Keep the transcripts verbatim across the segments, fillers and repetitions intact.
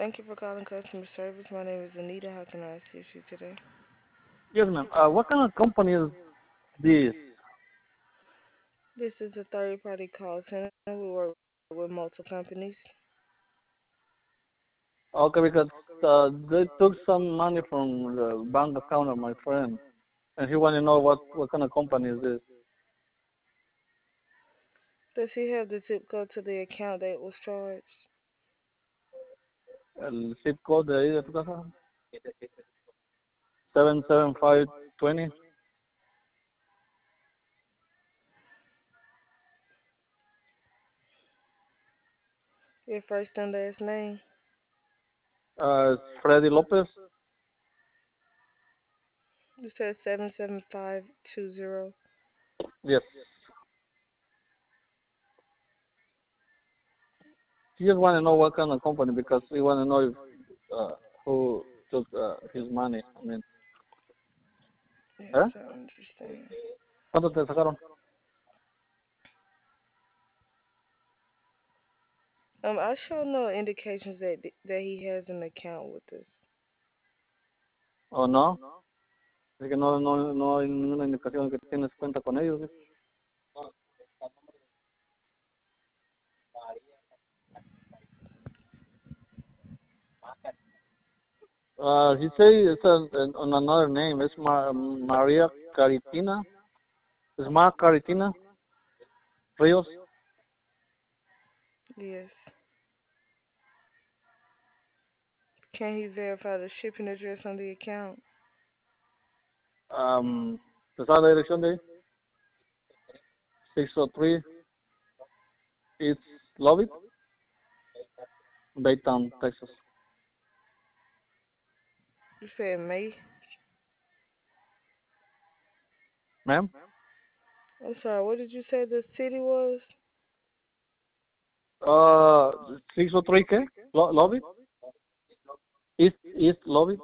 Thank you for calling customer service. My name is Anita. How can I assist you today? Yes, ma'am. Uh, what kind of company is this? This is a third party call center. We work with multiple companies. Okay, because uh, they took some money from the bank account of my friend, and he want to know what, what kind of company is this. Does he have the zip code to the account that was charged? El zip code de ahí de tu casa, seven seven five twenty. Your first and last name? Uh, Freddy Lopez. You said seven seven five two zero. Yes. He just want to know what kind of company because he want to know if, uh, who took uh, his money. I mean, Yes, ¿eh? I understand. ¿Cuánto te sacaron? Um, I show no indications that that he has an account with us. ¿O no? Es que no, no, no hay ninguna indicación de que tienes cuenta con ellos. ¿Sí? Uh, he say it's a, on another name. It's Ma- Maria Caritina. It's Ma Caritina Rios. Yes. Can he verify the shipping address on the account? Um, ¿te sabe la dirección de ahí? six oh three East Lobby, Baytown, Texas. You said May. Ma'am? I'm sorry. What did you say the city was? Uh, six oh three ¿qué? Lo- Lobby? East, East Lobby?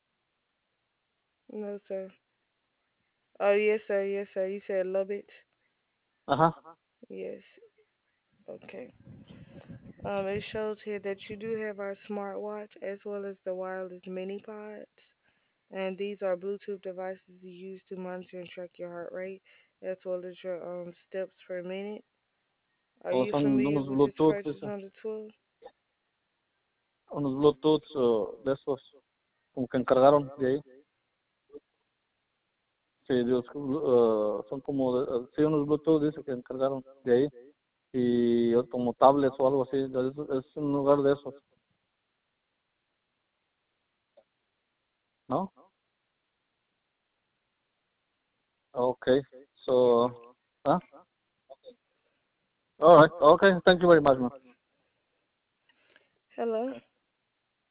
No, sir. Oh, yes, sir. Yes, sir. You said Lubbock. Ajá. Yes. Okay. Um, it shows here that you do have our smartwatch as well as the wireless mini pods, and these are Bluetooth devices you use to monitor and track your heart rate as well as your um steps per minute. Are O you son familiar unos with this Bluetooth, purchase dice. on the twelve? Unos Bluetooth uh, de esos, como que encargaron de ahí. Sí, Dios, uh, son como, de, uh, sí, unos Bluetooth, dice que encargaron de ahí. Y o- como tablets o algo así, es, es un lugar de esos, ¿no? Okay, so, huh? All right, okay, thank you very much, man. Hello.